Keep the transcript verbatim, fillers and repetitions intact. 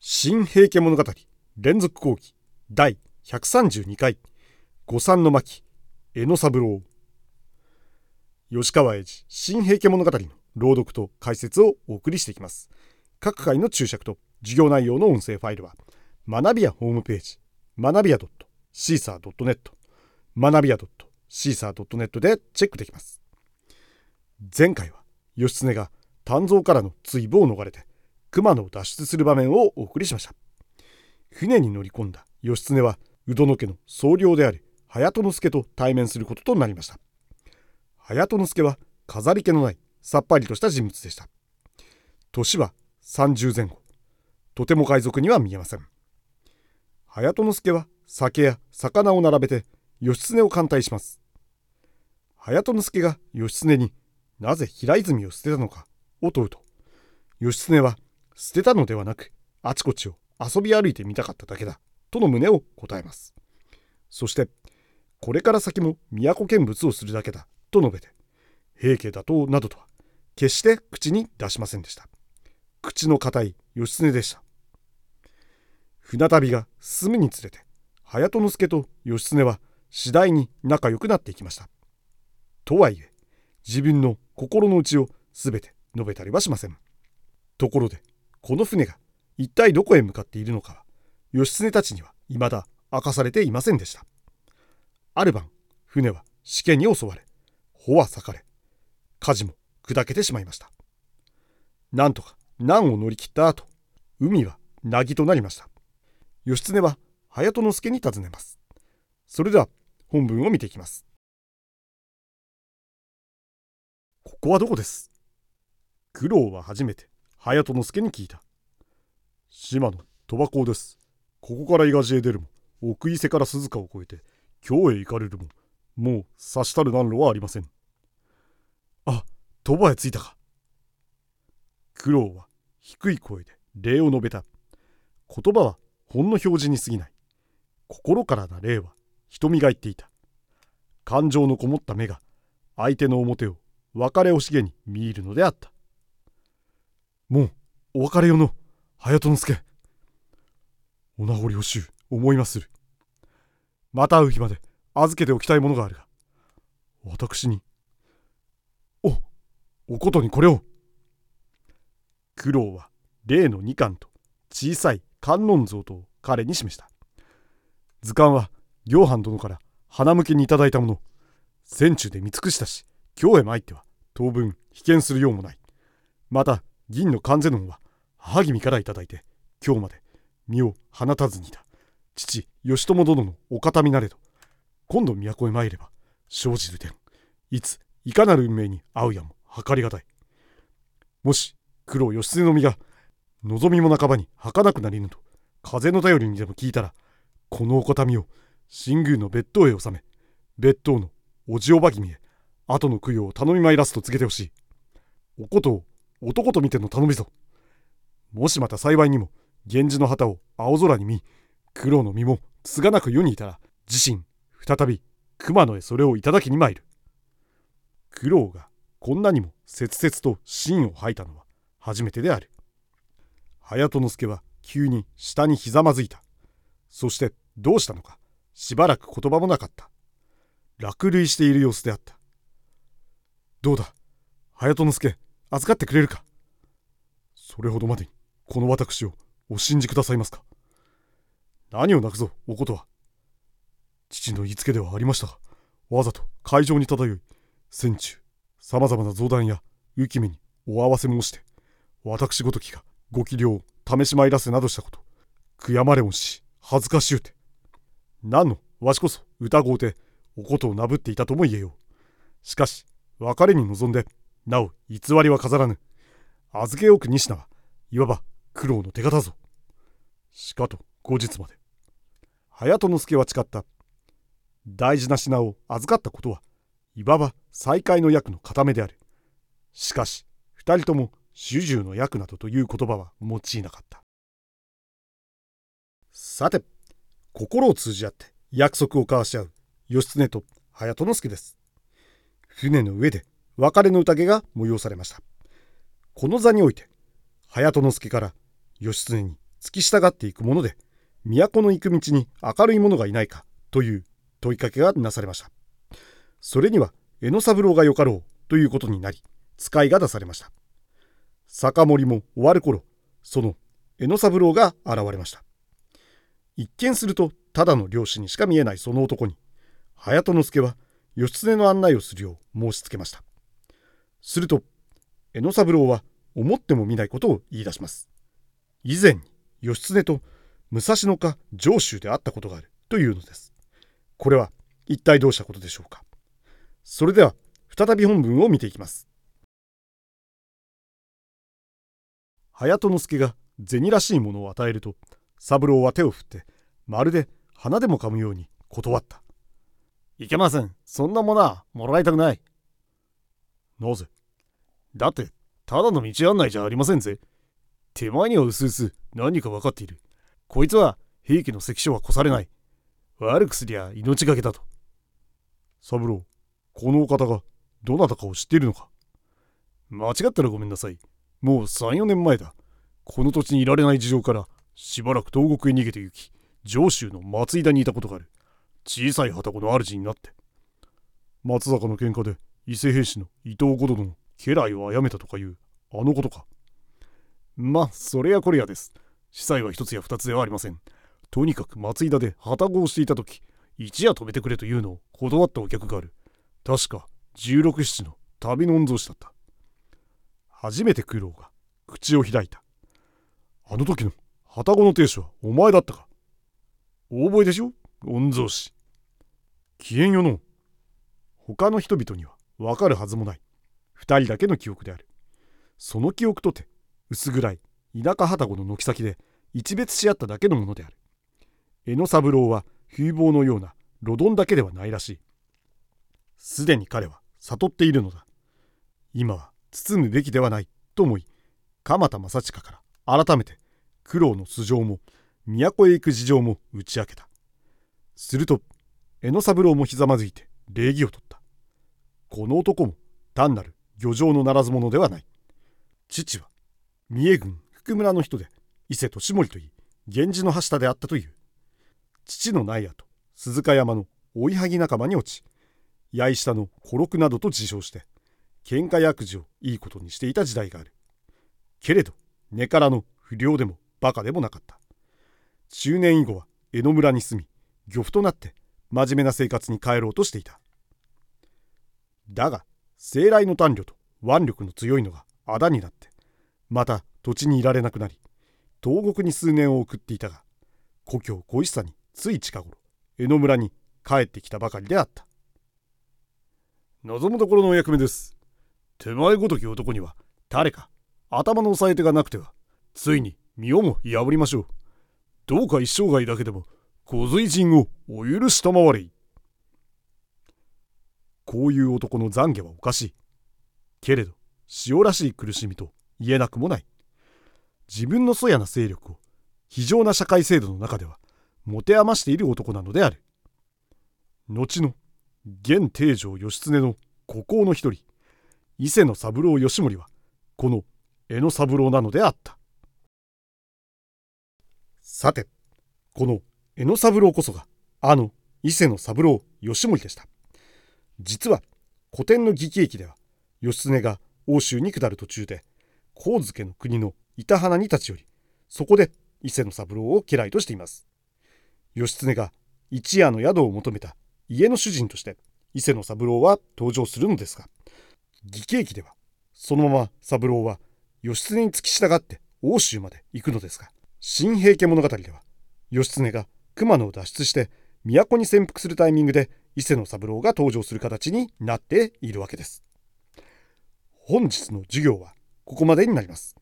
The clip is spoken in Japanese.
新平家物語連続講義だいひゃくさんじゅうにかい御三の巻江野三郎。吉川英治新平家物語の朗読と解説をお送りしていきます。各回の注釈と授業内容の音声ファイルは学びやホームページ学びや シーサードットネット 学びや シーサードットネット でチェックできます。前回は義経が湛増からの追捕を逃れて熊野を脱出する場面をお送りしました。船に乗り込んだ義経は鵜殿家の総領である隼人助と対面することとなりました。隼人助は飾り気のないさっぱりとした人物でした。年はさんじゅうぜん後、とても海賊には見えません。隼人助は酒や魚を並べて義経を歓待します。隼人助が義経になぜ平泉を捨てたのかを問うと、義経は捨てたのではなくあちこちを遊び歩いてみたかっただけだとの旨を答えます。そしてこれから先も都見物をするだけだと述べて、平家打倒などとは決して口に出しませんでした。口の固い義経でした。船旅が進むにつれて隼人助と義経は次第に仲良くなっていきました。とはいえ自分の心の内をすべて述べたりはしません。ところでこの船が一体どこへ向かっているのかは義経たちには未だ明かされていませんでした。ある晩、船はしけに襲われ、帆は裂かれ、舵も砕けてしまいました。なんとか難を乗り切った後、海は凪となりました。義経は隼人助に尋ねます。それでは本文を見ていきます。ここはどこです？九郎は初めて隼人助に聞いた。島の鳥羽港です。ここから伊賀路へ出るも、奥伊勢から鈴鹿を越えて京へ行かれるも、もう差したる難路はありません。あ、鳥羽へ着いたか。九郎は低い声で礼を述べた。言葉はほんの表示に過ぎない。心からな礼は瞳が言っていた。感情のこもった目が相手の表を別れ惜しげに見入るのであった。もうお別れよの隼人助。お名残惜しゅう思いまする。また会う日まで預けておきたいものがあるが、私におおことにこれを。九郎は例の二巻と小さい観音像と彼に示した。図鑑は行範殿から花向けにいただいたもの。船中で見尽くしたし、京へ参っては当分被験するようもない。また銀の観世音は母君からいただいて、今日まで身を放たずにいた父義朝殿のお形見なれど、今度都へ参れば生じる点、いついかなる運命に会うやも計りがたい。もし九郎義経の身が望みも半ばに儚くなりぬと風の頼りにでも聞いたら、このお形見を新宮の別当へ収め、別当のおじおば君へ後の供養を頼みまいらすと告げてほしい。おことを男と見ての頼みぞ。もしまた幸いにも源氏の旗を青空に見、九郎の身もつがなく世にいたら、自身再び熊野へそれをいただきに参る。九郎がこんなにも切々と心を吐いたのは初めてである。隼人助は急に下にひざまずいた。そしてどうしたのかしばらく言葉もなかった。落涙している様子であった。どうだ隼人助、預かってくれるか。それほどまでにこの私をお信じくださいますか。何を泣くぞおことは。父の言いつけではありましたが、わざと海上に漂い、船中さまざまな増談や浮き目にお合わせ申して、私ごときがご器量を試しまいらせなどしたこと、悔やまれもし恥ずかしゅうて。何のわしこそ疑うておことをなぶっていたとも言えよう。しかし別れに臨んでなお偽りは飾らぬ。預け置く仁科はいわば九郎の手形ぞ。しかと後日まで。隼人助は誓った。大事な品を預かったことはいわば再会の役の固めである。しかし二人とも主従の役などという言葉は用いなかった。さて、心を通じ合って約束を交わし合う義経と隼人助です。船の上で別れの宴が催されました。この座において隼人助から義経に付き従っていくもので、都の行く道に明るい者がいないかという問いかけがなされました。それには江野三郎がよかろうということになり、使いが出されました。酒盛りも終わる頃、その江野三郎が現れました。一見するとただの漁師にしか見えないその男に、隼人助は義経の案内をするよう申しつけました。すると江野三郎は思ってもみないことを言い出します。以前に義経と武蔵野か上州で会ったことがあるというのです。これは一体どうしたことでしょうか。それでは再び本文を見ていきます。隼人助が銭らしいものを与えると、三郎は手を振ってまるで花でも噛むように断った。いけません。そんなものはもらいたくない。なぜ？だってただの道案内じゃありませんぜ。手前にはうすうす何か分かっている。こいつは平家の関所は越されない。悪くすりゃ命がけだと。三郎、このお方がどなたかを知っているのか？間違ったらごめんなさい。もうさん、よねんまえだ。この土地にいられない事情からしばらく東国へ逃げて行き、上州の松井田にいたことがある。小さい旅籠の主になって。松坂の喧嘩で伊勢平氏の伊藤五殿の家来を殺めたとかいうあのことか。まあそれやこれやです。司祭は一つや二つではありません。とにかく松井田で旅籠をしていた時、一夜止めてくれというのを断ったお客がある。確か十六七の旅の御曹司だった。初めて九郎が口を開いた。あの時の旅籠の亭主はお前だったか。大覚えでしょ、御曹司。消えんよの。他の人々には分かるはずもない。二人だけの記憶である。その記憶とて薄暗い田舎旅籠の軒先で一別し合っただけのものである。江野三郎は風貌のような路丼だけではないらしい。すでに彼は悟っているのだ。今は包むべきではないと思い、鎌田正親から改めて九郎の素性も都へ行く事情も打ち明けた。すると江野三郎もひざまずいて礼儀をとった。この男も単なる漁場のならず者ではない。父は三重郡福村の人で、伊勢利盛といい源氏の羽下であったという。父のない後、鈴鹿山の追いはぎ仲間に落ち、八重下の小六などと自称して喧嘩薬事をいいことにしていた時代がある。けれど根からの不良でもバカでもなかった。中年以後は江戸村に住み、漁夫となって真面目な生活に帰ろうとしていた。だが生来の胆力と腕力の強いのがあだになって、また土地にいられなくなり、東国に数年を送っていたが、故郷恋しさについ近頃江戸村に帰ってきたばかりであった。望むところのお役目です。手前ごとき男には誰か頭の押さえ手がなくては、ついに身をも破りましょう。どうか一生涯だけでも小随人をお許したまわれい。こういう男の懺悔はおかしい。けれど塩らしい苦しみと言えなくもない。自分のそやな勢力を非常な社会制度の中では持て余している男なのである。後の現定城義経の孤高の一人、伊勢の三郎義盛はこの江野三郎なのであった。さて、この江野三郎こそがあの伊勢の三郎義盛でした。実は古典の義記駅では、義経が奥州に下る途中で上野の国の板鼻に立ち寄り、そこで伊勢の三郎を家来としています。義経が一夜の宿を求めた家の主人として伊勢の三郎は登場するのですが、義記駅ではそのまま三郎は義経に付き従って奥州まで行くのですが、新平家物語では義経が熊野を脱出して都に潜伏するタイミングで伊勢の三郎が登場する形になっているわけです。本日の授業はここまでになります。